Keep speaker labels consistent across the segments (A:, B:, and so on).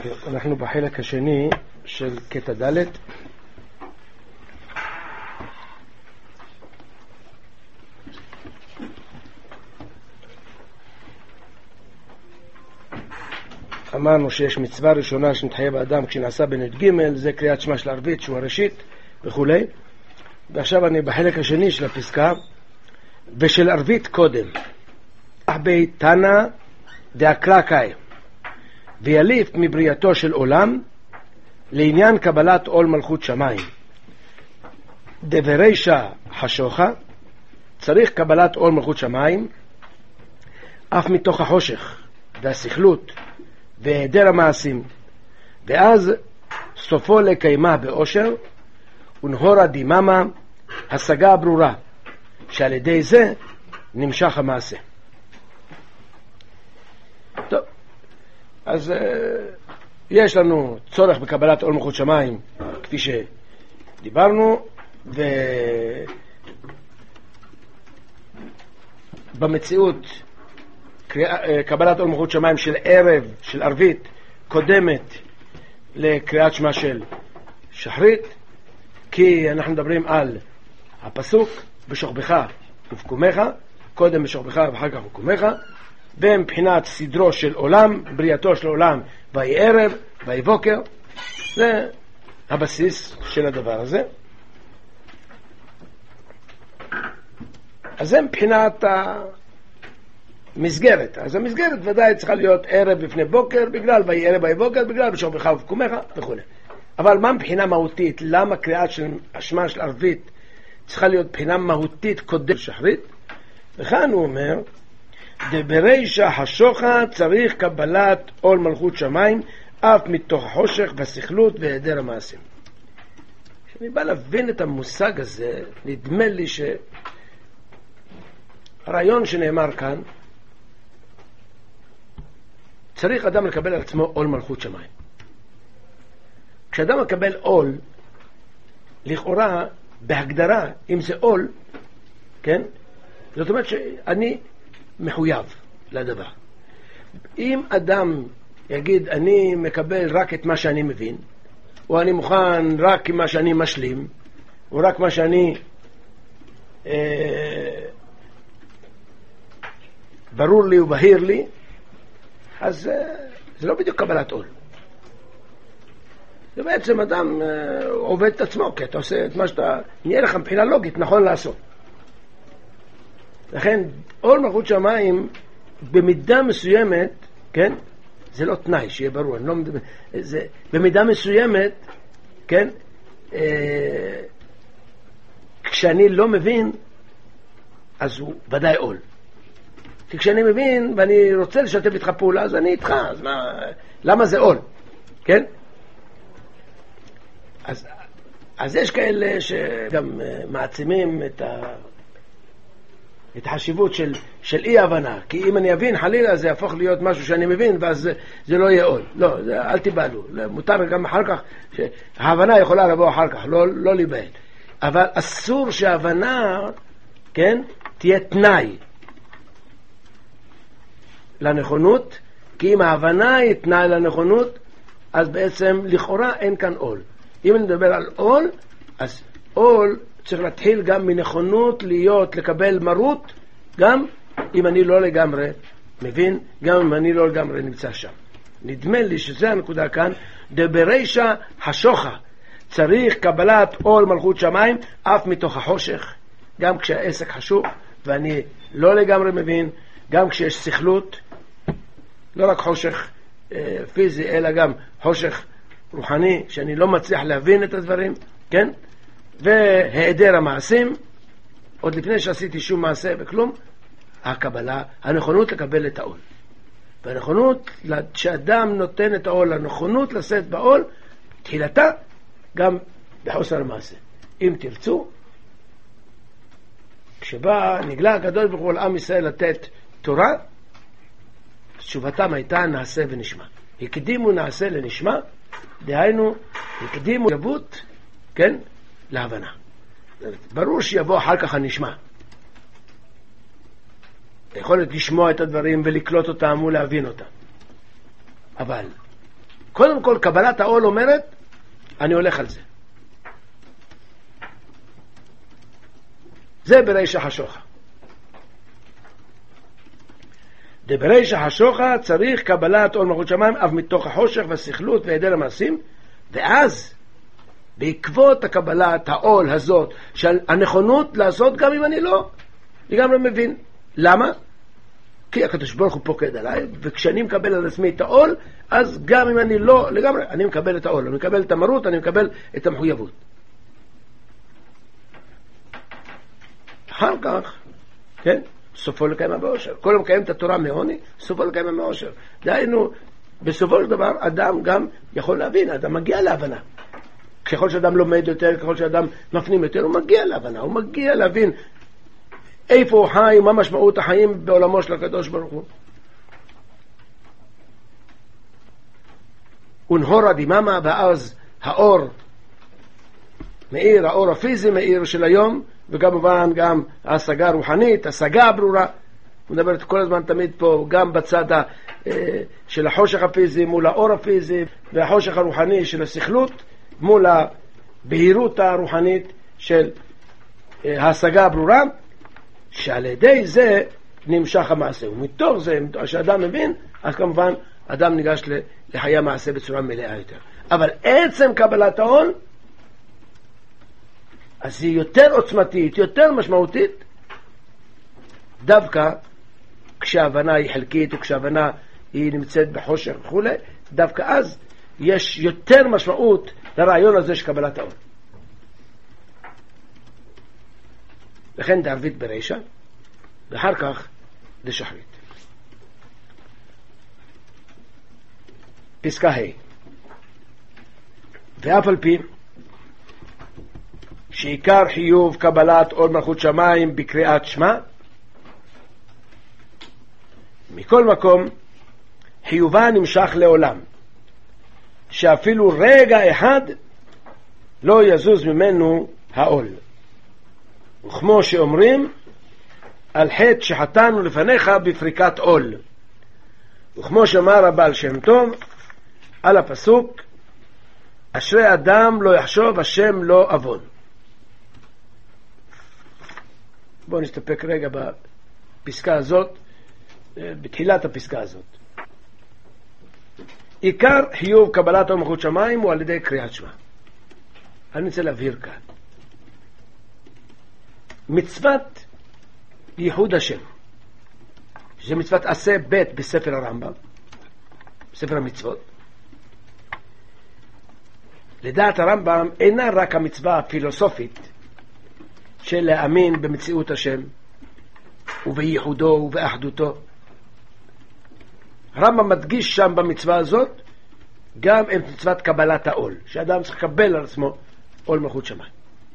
A: אנחנו בחלק השני של קטע ד'. אמרנו שיש מצווה ראשונה שמתחייב האדם כשנעשה בנט ג', זה קריאת שמע של ערבית שהוא הראשית וכו'. ועכשיו אני בחלק השני של הפסקה, ושל ערבית קודם. בי תנא דאקרא קאי, ויליף מבריאתו של עולם לעניין קבלת עול מלכות שמיים. דברישא חשוכה, צריך קבלת עול מלכות שמיים אף מתוך החושך והסכלות והיעדר המעשים, ואז סופו לקיימה באושר ונהורה דיממה, השגה הברורה שעל ידי זה נמשך המעשה. טוב, אז יש לנו צורך בקבלת עול מלכות שמיים כפי שדיברנו, ובמציאות קבלת עול מלכות שמיים של ערב, של ערבית, קודמת לקריאת שמע של שחרית, כי אנחנו מדברים על הפסוק בשוכבך ובקומך, קודם בשוכבך ואחר כך בקומך, ומבחינת סדרו של עולם, בריאתו של עולם, ויהי ערב ויהי בוקר, זה הבסיס של הדבר הזה. אז זה מבחינת המסגרת. אז המסגרת ודאי צריכה להיות ערב לפני בוקר, בגלל ויהי ערב ויהי בוקר, בגלל בשוכבך ובקומך וכו'. אבל מה מבחינה מהותית? למה קריאת של השמע של ערבית צריכה להיות מבחינה מהותית קודם שחרית? וכאן הוא אומר, דברישא חשוכה, צריך קבלת עול מלכות שמיים אף מתוך החושך והסכלות והיעדר המעשים. כשאני בא להבין את המושג הזה, נדמה לי שהרעיון שנאמר כאן, צריך אדם לקבל על עצמו עול מלכות שמיים. כשאדם מקבל עול, לכאורה בהגדרה, אם זה עול, כן? זאת אומרת שאני מחויב לדבר. אם אדם יגיד אני מקבל רק את מה שאני מבין, או אני מוכן רק מה שאני משלים, או רק מה שאני ברור לי ובהיר לי, אז זה לא בדיוק קבלת עול. זה בעצם אדם עובד את עצמו, כי אתה עושה את מה שאתה נהיה לך מבחינה לוגית נכון לעשות. לכן עול מלכות שמיים במידה מסוימת, כן, זה לא תנאי, שיהיה ברור, אני לא, זה במידה מסוימת, כן, כשאני לא מבין, אז הוא ודאי עול. כי כשאני מבין ואני רוצה לשתף איתך פעולה, אז אני איתך, אז למה זה עול? כן? אז יש כאלה שגם מעצימים את החשיבות של אי הבנה, כי אם אני אבין חלילה זה יהפוך להיות משהו שאני מבין, ואז זה לא יהיה עול. לא, אל תיבהלו, מותר גם אחר כך, ההבנה יכולה לבוא אחר כך, לא להיבהל. אבל אסור שההבנה, כן, תהיה תנאי לנכונות, כי אם ההבנה היא תנאי לנכונות, אז בעצם לכאורה אין כאן עול. אם אני מדבר על עול, אז עול צריך להתחיל גם מנכונות לקבל מרות, גם אם אני לא לגמרי מבין, גם אם אני לא לגמרי נמצא שם. נדמה לי שזה הנקודה כאן, דברישא חשוכה, צריך קבלת עול מלכות שמיים אף מתוך החושך, גם כשהעסק חשוך ואני לא לגמרי מבין, גם כשיש סכלות, לא רק חושך פיזי אלא גם חושך רוחני, שאני לא מצליח להבין את הדברים, כן? והיעדר המעשים, עוד לפני שעשיתי שום מעשה וכלום, הקבלה, הנכונות לקבל את העול. והנכונות, שאדם נותן את העול, הנכונות לשאת בעול, תחילתה גם בחוסר המעשה. אם תרצו, כשבא נגלה הקדוש ברוך הוא על עם ישראל לתת תורה, תשובתם הייתה נעשה ונשמע. הקדימו נעשה לנשמע, דהיינו, הקדימו יבות, כן, להבנה. ברור שיבוא אחר כך הנשמע. היכולת לשמוע את הדברים ולקלוט אותם ולהבין אותם. אבל קודם כל קבלת העול אומרת, אני הולך על זה. זה ברישא חשוכה. ברישא חשוכה צריך קבלת עול מלכות שמיים, אף מתוך החושך והסכלות והיעדר המעשים, ואז בעקבות הקבלת העול הזאת של הנכונות לעשות גם אם אני לא, אני גם לא מבין. למה? כי הקדוש ברוך הוא פוקד עליי, וכשאני מקבל על עצמי את העול, אז גם אם אני לא לגמרי, אני מקבל את העול, אני מקבל את המרות, אני מקבל את המחויבות. אחר כך, כן, סופו לקיימה באושר. כל המקיים את התורה מעוני, סופו לקיימה מאושר. דהיינו, בסופו של דבר, אדם גם יכול להבין, אדם מגיע להבנה. ככל שאדם לומד יותר, ככל שאדם מפנים יותר, הוא מגיע להבנה, הוא מגיע להבין איפה הוא חי, מה משמעות החיים בעולמו של הקדוש ברוך הוא. ונהורה דיממה, ואז האור מאיר, האור הפיזי מאיר של היום, וכמובן גם ההשגה הרוחנית, השגה הברורה. הוא מדבר כל הזמן תמיד פה, גם בצד של החושך הפיזי מול האור הפיזי, והחושך הרוחני של השכלות מול הבהירות הרוחנית של ההשגה הברורה, שעל ידי זה נמשך המעשה. ומתוך זה, כשאדם מבין, אז כמובן אדם ניגש לחיי המעשה בצורה מלאה יותר. אבל עצם קבלת העול, אז היא יותר עוצמתית, יותר משמעותית, דווקא כשההבנה היא חלקית, או כשההבנה היא נמצאת בחושך וכו', דווקא אז יש יותר משמעות לרעיון הזה של קבלת העול. לכן דערבית ברישא, ואחר כך דשחרית. פסקה ה' ואף על פי שעיקר חיוב קבלת עול מלכות שמיים בקריאת שמע, מכל מקום חיובה נמשך לעולם, שאפילו רגע אחד לא יזוז ממנו העול. וכמו שאומרים, על חטא שחטאנו לפניך בפריקת עול. וכמו שאמר הבעל שם טוב על הפסוק, אשרי אדם לא יחשוב השם לא עוון. בואו נסתפק רגע בפסקה הזאת, בתחילת הפסקה הזאת. עיקר חיוב קבלת עול מלכות שמיים הוא על ידי קריאת שמע. אני רוצה להבהיר כאן. מצוות ייחוד השם, שזה מצוות עשה ב' בספר הרמב"ם, בספר המצוות, לדעת הרמב"ם אינה רק המצווה הפילוסופית של להאמין במציאות השם ובייחודו ובאחדותו. הרמב"ם מדגיש שם במצווה הזאת גם את מצוות קבלת העול, שאדם צריך לקבל על עצמו עול מלכות שמיים.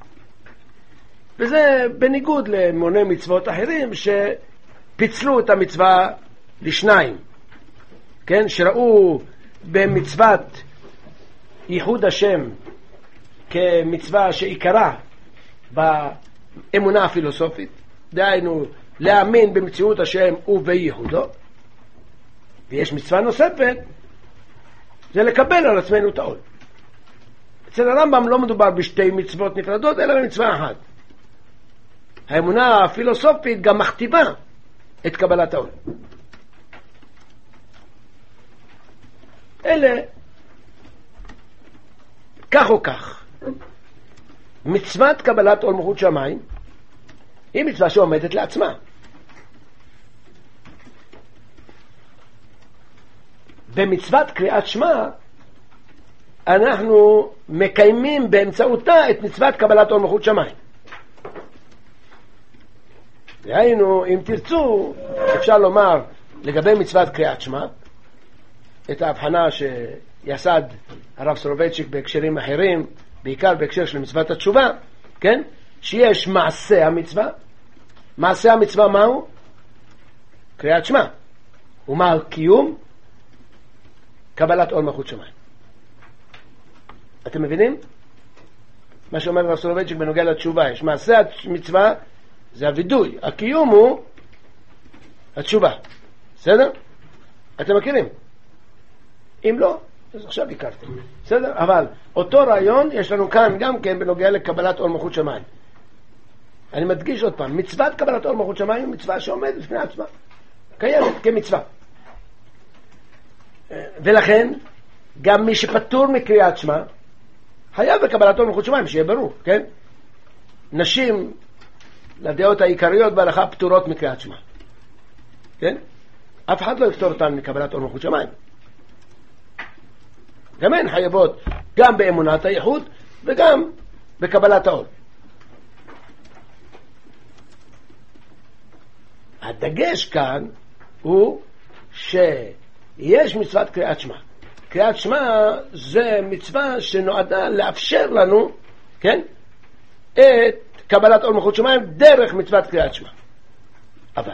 A: וזה בניגוד למוני מצוות אחרים שפיצלו את המצווה לשניים, כן? שראו במצוות ייחוד השם כמצווה שעיקרה באמונה הפילוסופית, דהיינו להאמין במציאות השם ובייחודו, ויש מצווה נוספת, זה לקבל על עצמנו את העול. אצל הרמב"ם לא מדובר בשתי מצוות נפרדות, אלא במצווה אחת. האמונה הפילוסופית גם מכתיבה את קבלת העול. אלה, כך או כך, מצוות קבלת עול מלכות שמיים היא מצווה שעומדת לעצמה. במצוות קריאת שמע אנחנו מקיימים באמצעותה את מצוות קבלת עול מלכות שמיים. דהיינו, אם תרצו, אפשר לומר לגבי מצוות קריאת שמע את ההבחנה שיסד הרב סולובייצ'יק בהקשרים אחרים, בעיקר בהקשר של מצוות התשובה, כן? שיש מעשה המצווה. מעשה המצווה מהו? קריאת שמע. ומה הקיום? קבלת עול מלכות שמיים. אתם מבינים? מה שאומר הרב סולובייצ'יק בנוגע לתשובה, יש מעשה המצווה, זה הווידוי, הקיום הוא התשובה. בסדר? אתם מכירים? אם לא, אז עכשיו הכרתי. בסדר? אבל אותו רעיון יש לנו כאן גם כן בנוגע לקבלת עול מלכות שמיים. אני מדגיש עוד פעם, מצוות קבלת עול מלכות שמיים היא מצווה שעומדת בפני עצמה. קיימת כמצווה. ולכן, גם מי שפטור מקריאת שמע, חייב בקבלת עול מלכות שמיים, שיהיה ברור, כן? נשים, לדעות העיקריות בהלכה, פטורות מקריאת שמע. כן? אף אחד לא יפטור אותן מקבלת עול מלכות שמיים. גם הן חייבות גם באמונת הייחוד וגם בקבלת העול. הדגש כאן הוא שיש מצוות קריאת שמע. קריאת שמע זה מצווה שנועדה לאפשר לנו, כן, את קבלת עול מלכות שמיים דרך מצוות קריאת שמע. אבל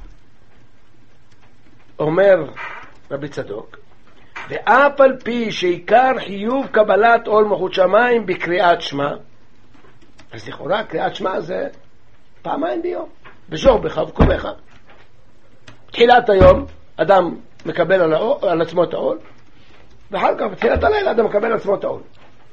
A: אומר רבי צדוק, ואף על פי שעיקר חיוב קבלת עול מלכות שמיים בקריאת שמע, אז לכאורה קריאת שמע זה פעמיים ביום, בשורבך ובקומך. תחילת היום אדם מקבל על עצמו את העול, ואחר כך בתחילת הלילה אדם מקבל על עצמו את העול.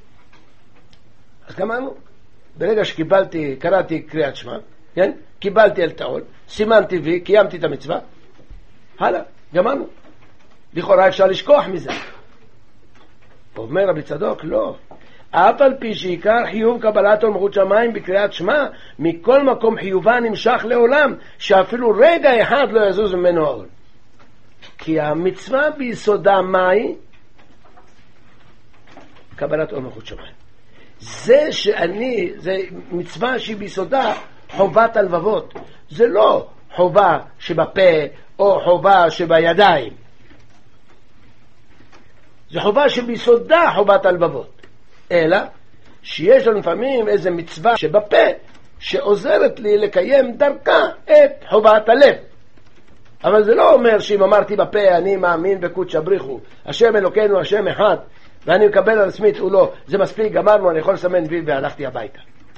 A: אז גמרנו. ברגע שקיבלתי, קראתי קריאת שמע, כן? קיבלתי את העול, סימנתי וי, קיימתי את המצווה, הלאה, גמרנו. לכאורה אפשר לשכוח מזה. אומר רבי צדוק, לא. אף על פי שעיקר חיוב קבלת עול מלכות שמיים בקריאת שמע, מכל מקום חיובה נמשך לעולם, שאפילו רגע אחד לא יזוז ממנו העול. כי המצווה ביסודה מהי? קבלת עול מלכות שמיים. זה מצווה שהיא ביסודה חובת הלבבות. זה לא חובה שבפה או חובה שבידיים. זה חובה שביסודה חובת הלבבות. אלא שיש לנו לפעמים איזה מצווה שבפה שעוזרת לי לקיים דרכה את חובת הלב. אבל זה לא אומר שאם אמרתי בפה אני מאמין בקודש בריחו, השם אלוקינו השם אחד, ואני מקבל על עצמי הוא לא, זה מספיק, גמרנו, אני יכול לסמן וי והלכתי הביתה.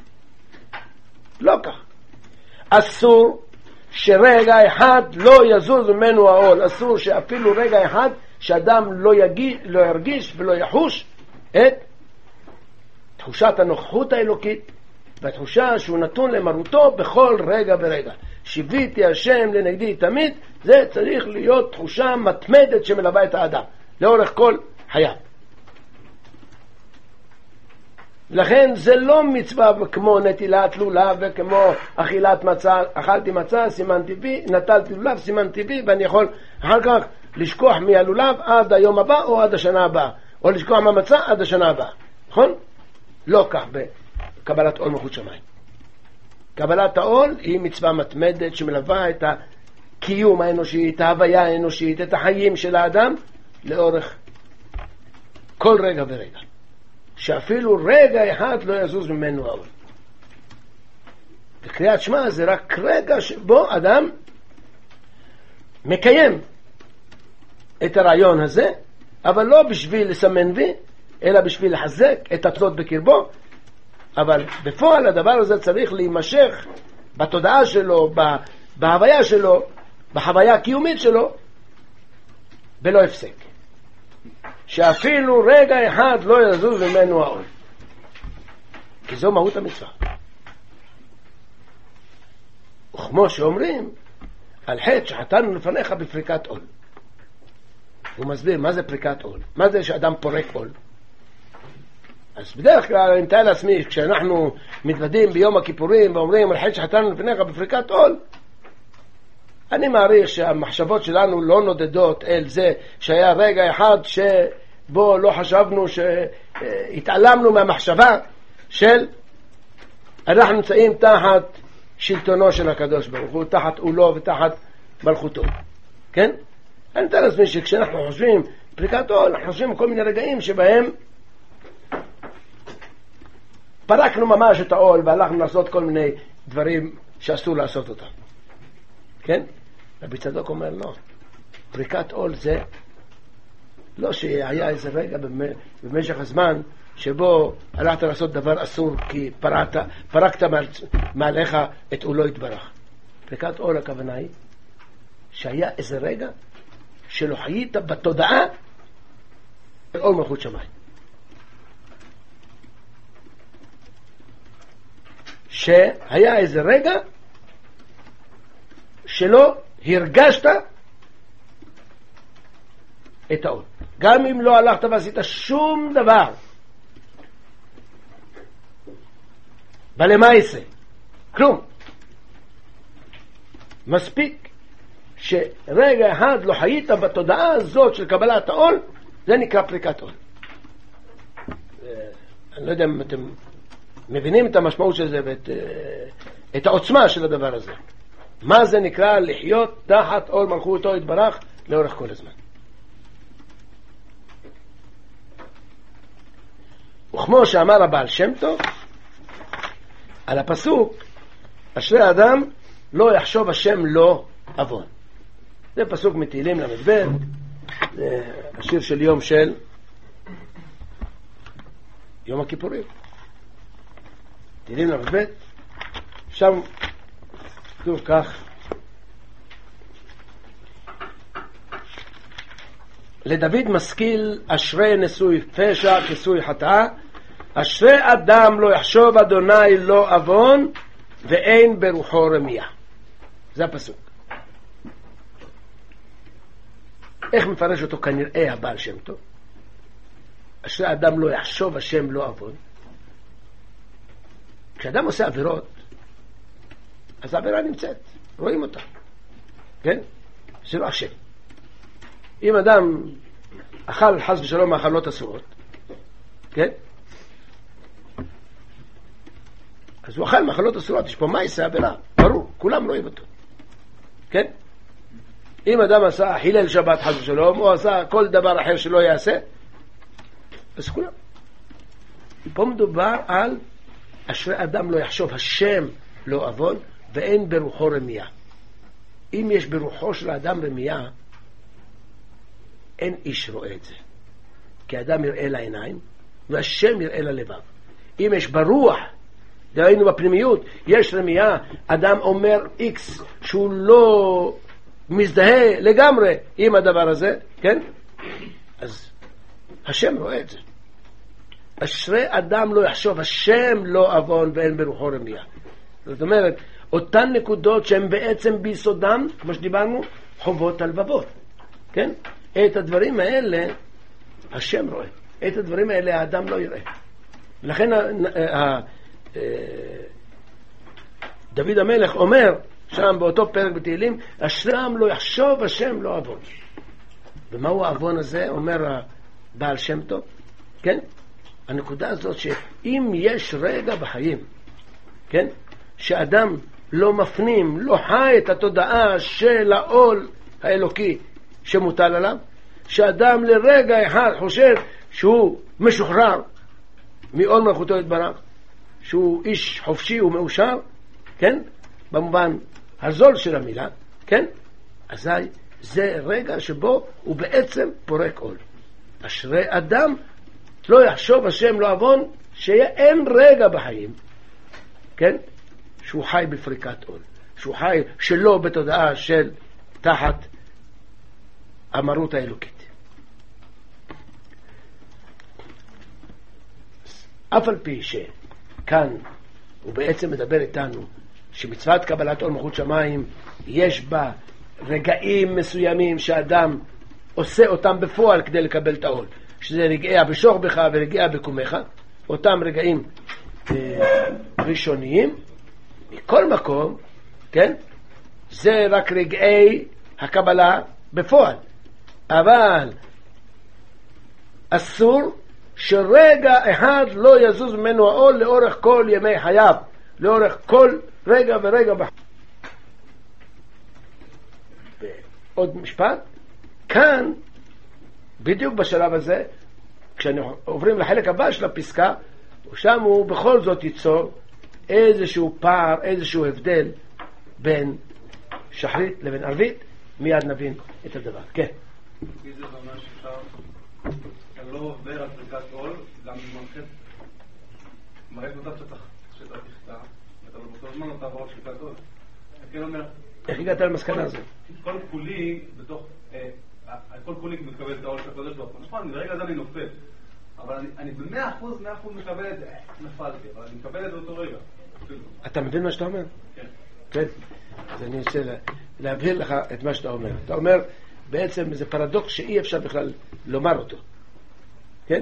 A: לא כך. אסור שרגע אחד לא יזוז ממנו העול. אסור שאפילו רגע אחד שאדם לא ירגיש ולא יחוש את תחושת הנוכחות האלוקית והתחושה שהוא נתון למרותו בכל רגע ורגע. שיביתי השם לנגדי תמיד, זה צריך להיות תחושה מתמדת שמלווה את האדם לאורך כל חייו. לכן זה לא מצווה כמו נטילת לולב וכמו אכילת מצה, אכלתי מצה, סימנתי וי, נטלתי לולב, סימנתי וי, ואני יכול אחר כך לשכוח מהלולב עד היום הבא או עד השנה הבאה, או לשכוח מהמצה עד השנה הבאה. נכון? לא כך בקבלת עול מלכות שמיים. קבלת העול היא מצווה מתמדת שמלווה את הקיום האנושי, את ההוויה האנושית, את החיים של האדם לאורך כל רגע ורגע. שאפילו רגע אחד לא יזוז ממנו העול. וקריאת שמע זה רק רגע שבו אדם מקיים את הרעיון הזה, אבל לא בשביל לסמן וי, אלא בשביל לחזק את הצות בקרבו. אבל בפועל הדבר הזה צריך להימשך בתודעה שלו, בהוויה שלו, בחוויה הקיומית שלו, בלא הפסק. שאפילו רגע אחד לא יזוז ממנו העול. כי זו מהות המצווה. וכמו שאומרים, על חטא שחטאנו לפניך בפריקת עול. הוא מסביר מה זה פריקת עול. מה זה שאדם פורק עול? אז בדרך כלל אני מתאר לעצמי, כשאנחנו מתוודים ביום הכיפורים ואומרים על חטא שחטאנו לפניך בפריקת עול, אני מעריך שהמחשבות שלנו לא נודדות אל זה שהיה רגע אחד שבו לא חשבנו, שהתעלמנו מהמחשבה של אנחנו נמצאים תחת שלטונו של הקדוש ברוך הוא, תחת עולו ותחת מלכותו. כן? אני מתאר לעצמי שכשאנחנו חושבים פריקת עול, אנחנו חושבים כל מיני רגעים שבהם פרקנו ממש את העול והלכנו לעשות כל מיני דברים שאסור לעשות אותם. כן? רבי צדוק אומר לא. פריקת עול זה לא שהיה איזה רגע במשך הזמן שבו הלכת לעשות דבר אסור כי פרקת מעליך את עולו יתברך. פריקת עול הכוונה היא שהיה איזה רגע שלא חיית בתודעה עול מלכות שמיים. שהיה איזה רגע שלא הרגשת את העול. גם אם לא הלכת ועשית שום דבר. ולמעשה, כלום. מספיק שרגע אחד לא חיית בתודעה הזאת של קבלת העול, זה נקרא פריקת עול. אני לא יודע אם אתם מבינים את המשמעות של זה ואת העוצמה של הדבר הזה. מה זה נקרא לחיות תחת עול מלכותו יתברך לאורך כל הזמן. וכמו שאמר הבעל שם טוב על הפסוק, אשרי האדם לא יחשוב השם לא עוון. זה פסוק מתהילים למדבר, זה השיר של יום הכיפורים. תהילים למדבר, שם כתוב כך: לדוד משכיל אשרי נשוי פשע כסוי חטאה, אשרי אדם לא יחשוב אדוני לא עוון ואין ברוחו רמיה. זה הפסוק. איך מפרש אותו כנראה הבעל שם טוב? אשרי אדם לא יחשוב השם לא עוון. כשאדם עושה עבירות, אז העבירה נמצאת, רואים אותה, כן? זה לא השם. אם אדם אכל חס ושלום מאכלות אסורות, כן? אז הוא אכל מאכלות אסורות, יש פה מעשה עבירה, ברור, כולם רואים אותו, כן? אם אדם עשה חילל שבת חס ושלום, או עשה כל דבר אחר שלא יעשה, אז כולם. פה מדובר על אשרי אדם לא יחשוב השם לא עוון ואין ברוחו רמיה. אם יש ברוחו של האדם רמיה, אין איש רואה את זה, כי האדם יראה לעיניים והשם יראה ללבב. אם יש ברוח, דהיינו בפנימיות, יש רמיה, אדם אומר איקס שהוא לא מזדהה לגמרי עם הדבר הזה, כן? אז השם רואה את זה. אשרי אדם לא יחשוב השם לא עוון ואין ברוחו רמיה. זאת אומרת, אותן נקודות שהן בעצם ביסודם, כמו שדיברנו, חובות הלבבות, כן? את הדברים האלה השם רואה, את הדברים האלה האדם לא יראה. לכן דוד המלך אומר שם באותו פרק בתהילים, אשרי העם לא יחשוב השם לא עוון. ומהו העוון הזה? אומר הבעל שם טוב, כן? הנקודה הזאת שאם יש רגע בחיים, כן, שאדם לא מפנים, לא חי את התודעה של העול האלוקי שמוטל עליו, שאדם לרגע אחד חושב שהוא משוחרר מעול מלכותו יתברך, שהוא איש חופשי ומאושר, כן, במובן הזול של המילה, כן, אז זה רגע שבו הוא בעצם פורק עול. אשרי אדם לא יחשוב השם לא עוון, שאין רגע בחיים, כן, שהוא חי בפריקת עול, שהוא חי שלא בתודעה של תחת המרות האלוקית. אף על פי שכאן הוא בעצם מדבר איתנו שמצוות קבלת עול מלכות שמיים יש בה רגעים מסוימים שאדם עושה אותם בפועל כדי לקבל את העול, שזה רגעי הבשור בך ורגעי הבקומך, אותם רגעים ראשוניים. מכל מקום, כן, זה רק רגעי הקבלה בפועל, אבל אסור שרגע אחד לא יזוז ממנו העול לאורך כל ימי חייו, לאורך כל רגע ורגע בחיים. עוד משפט, כאן בדיוק בשלב הזה, כשאנחנו עוברים לחלק הבא של הפסקה, ושם הוא בכל זאת ייצור איזשהו פער, איזשהו הבדל בין שחרית לבין ערבית. מיד נבין את הדבר. כן.
B: כי זה אומר שאפשר, אתה לא עובר על פריקת עול, גם במנחת, מראה אותה שאתה תכתב, ואתה באותו זמן אתה עבור על פריקת עול. כן אומר,
A: איך הגעת למסקנה הזאת?
B: כל כולי בתוך הכל כולי מקבל את העול של הקודש ברוך הוא. נכון, ברגע זה אני נופל. אבל אני ב100% מקבל את זה. נפלתי, אבל אני מקבל את זה אותו רגע.
A: אתה מבין מה שאתה אומר?
B: כן.
A: כן. אז אני רוצה להבהיר לך את מה שאתה אומר. אתה אומר, בעצם זה פרדוקס שאי אפשר בכלל לומר אותו. כן?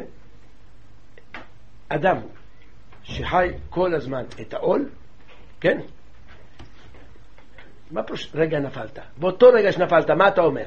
A: אדם שחי כל הזמן את העול, כן? מה פשוט רגע נפלת? באותו רגע שנפלת, מה אתה אומר?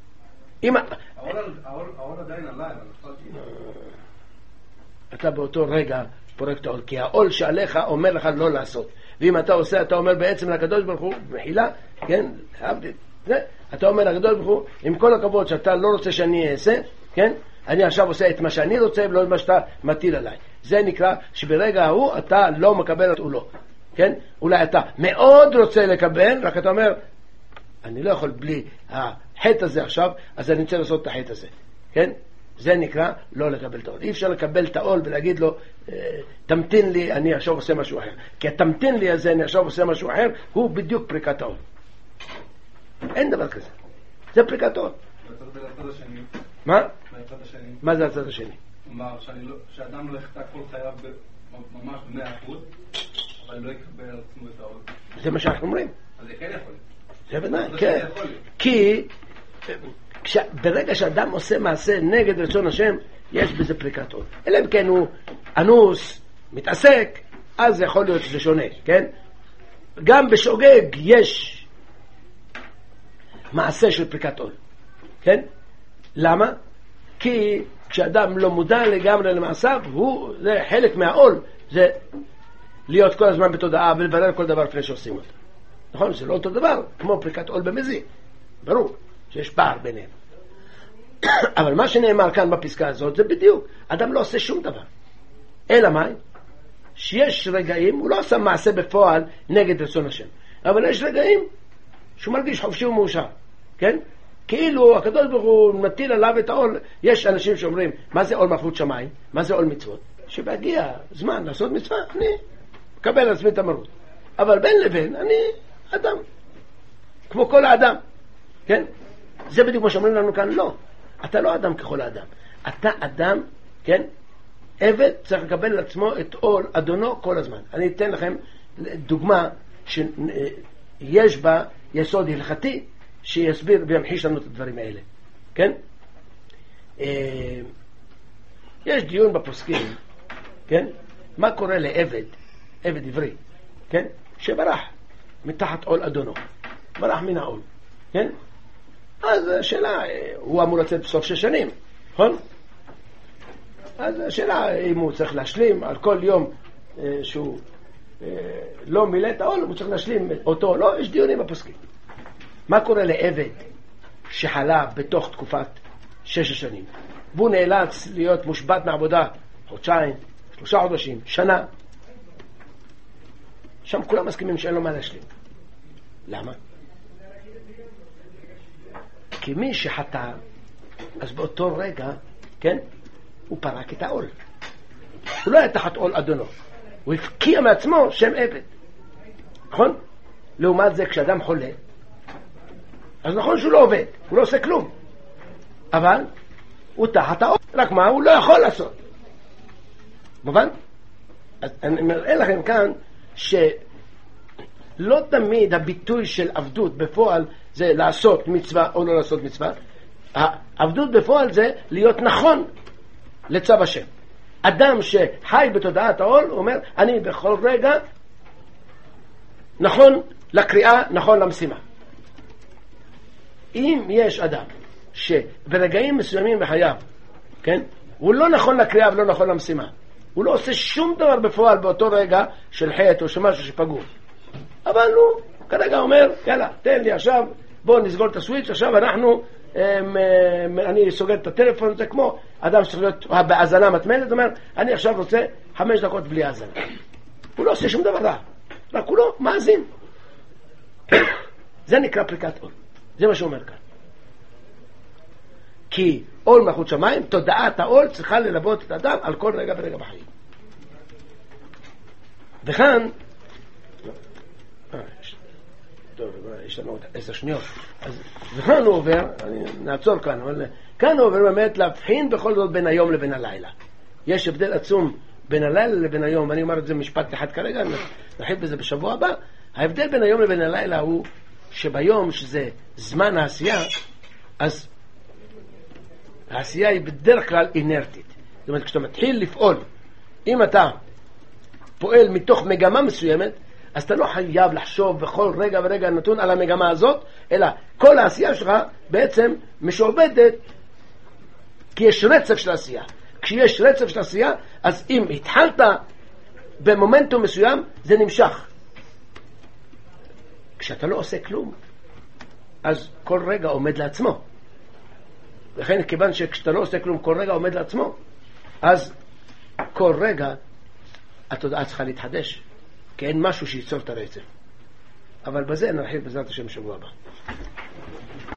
B: העול עדיין עליי, אבל נפלתי.
A: אתה באותו רגע פורק את העול, כי העול שעליך אומר לך לא לעשות. ואם אתה עושה, אתה אומר בעצם לקדוש ברוך הוא, מחילה, כן? אתה אומר לקדוש ברוך הוא, עם כל הכבוד שאתה לא רוצה שאני אעשה, כן? אני עכשיו עושה את מה שאני רוצה ולא את מה שאתה מטיל עליי. זה נקרא שברגע ההוא אתה לא מקבל אותו, לא. כן? אולי אתה מאוד רוצה לקבל, רק אתה אומר, אני לא יכול בלי החטא הזה עכשיו, אז אני רוצה לעשות את החטא הזה. כן? זה נקרא לא לקבל את העול. אי אפשר לקבל את העול ולהגיד לו, תמתין לי, אני עכשיו עושה משהו אחר. כי התמתין לי הזה, אני עכשיו עושה משהו אחר, הוא בדיוק פריקת העול. אין דבר כזה. זה פריקת העול. מה? מה זה הצד השני?
B: כלומר, שאדם לא יחטא כל חייו ממש ב100%, אבל לא יקבל על עצמו את העול.
A: זה מה שאנחנו אומרים.
B: אז זה כן יכול.
A: זה בוודאי, כן. כי ברגע שאדם עושה מעשה נגד רצון השם, יש בזה פריקת עול. אלא אם כן הוא אנוס, מתעסק, אז זה יכול להיות שזה שונה, כן? גם בשוגג יש מעשה של פריקת עול, כן? למה? כי כשאדם לא מודע לגמרי למעשיו, זה חלק מהעול, זה להיות כל הזמן בתודעה ולברר כל דבר לפני שעושים אותו. נכון? זה לא אותו דבר, כמו פריקת עול במזיד. ברור שיש פער ביניהם. אבל מה שנאמר כאן בפסקה הזאת זה בדיוק, אדם לא עושה שום דבר. אלא מה? שיש רגעים, הוא לא עושה מעשה בפועל נגד רצון השם. אבל יש רגעים שהוא מרגיש חופשי ומאושר. כן? כאילו הקדוש ברוך הוא מטיל עליו את העול. יש אנשים שאומרים, מה זה עול מלכות שמיים? מה זה עול מצוות? שבהגיע זמן לעשות מצווה, אני מקבל על עצמי את המרות. אבל בין לבין, אני אדם. כמו כל האדם. כן? זה בדיוק מה שאומרים לנו כאן, לא. אתה לא אדם ככל האדם. אתה אדם, כן? עבד צריך לקבל על עצמו את עול אדונו כל הזמן. אני אתן לכם דוגמה שיש בה יסוד הלכתי שיסביר וימחיש לנו את הדברים האלה. כן? יש דיון בפוסקים, כן? מה קורה לעבד, עבד עברי, כן? שברח מתחת עול אדונו. ברח מן העול, כן? אז השאלה, הוא אמור לצאת בסוף 6 שנים, נכון? אז השאלה, אם הוא צריך להשלים על כל יום שהוא לא מילא את העול, הוא צריך להשלים אותו, לא? יש דיונים בפוסקים. מה קורה לעבד שחלה בתוך תקופת 6 שנים? והוא נאלץ להיות מושבת מעבודה חודשיים, 3 חודשים, שנה. שם כולם מסכימים שאין לו מה להשלים. למה? כי מי שחטא, אז באותו רגע, כן, הוא פרק את העול. הוא לא היה תחת עול אדונו. הוא הפקיע מעצמו שם עבד. נכון? לעומת זה, כשאדם חולה, אז נכון שהוא לא עובד, הוא לא עושה כלום. אבל הוא תחת העול. רק מה? הוא לא יכול לעשות. מובן? אז אני מראה לכם כאן שלא תמיד הביטוי של עבדות בפועל זה לעשות מצווה או לא לעשות מצווה. העבדות בפועל זה להיות נכון לצו השם. אדם שחי בתודעת העול, הוא אומר, אני בכל רגע נכון לקריאה, נכון למשימה. אם יש אדם שברגעים מסוימים בחייו, כן, הוא לא נכון לקריאה ולא נכון למשימה, הוא לא עושה שום דבר בפועל באותו רגע של חטא או שמשהו שפגום, אבל הוא כרגע אומר, יאללה, תן לי עכשיו, בוא נסגור את הסוויץ', עכשיו אני סוגר את הטלפון. זה כמו אדם שצריך להיות בהאזנה מתמדת, אומר, אני עכשיו רוצה 5 דקות בלי האזנה. הוא לא עושה שום דבר רע, רק הוא לא מאזין. זה נקרא פריקת עול. זה מה שאומר כאן. כי עול מלכות שמיים, תודעת העול צריכה ללוות את האדם על כל רגע ורגע בחיים. וכאן טוב, יש לנו עוד 10 שניות. אז וכאן הוא עובר, אני נעצור כאן, אבל כאן הוא עובר באמת להבחין בכל זאת בין היום לבין הלילה. יש הבדל עצום בין הלילה לבין היום, ואני אומר את זה משפט אחד כרגע, נחיל בזה בשבוע הבא. ההבדל בין היום לבין הלילה הוא שביום, שזה זמן העשייה, אז העשייה היא בדרך כלל אינרטית. זאת אומרת, כשאתה מתחיל לפעול, אם אתה פועל מתוך מגמה מסוימת, אז אתה לא חייב לחשוב בכל רגע ורגע נתון על המגמה הזאת, אלא כל העשייה שלך בעצם משועבדת, כי יש רצף של עשייה. כשיש רצף של עשייה, אז אם התחלת במומנטום מסוים, זה נמשך. כשאתה לא עושה כלום, אז כל רגע עומד לעצמו. לכן כיוון שכשאתה לא עושה כלום, כל רגע עומד לעצמו, אז כל רגע התודעה צריכה להתחדש, כי אין משהו שיצור את הרצף. אבל בזה נרחיב בעזרת השם שבוע הבא.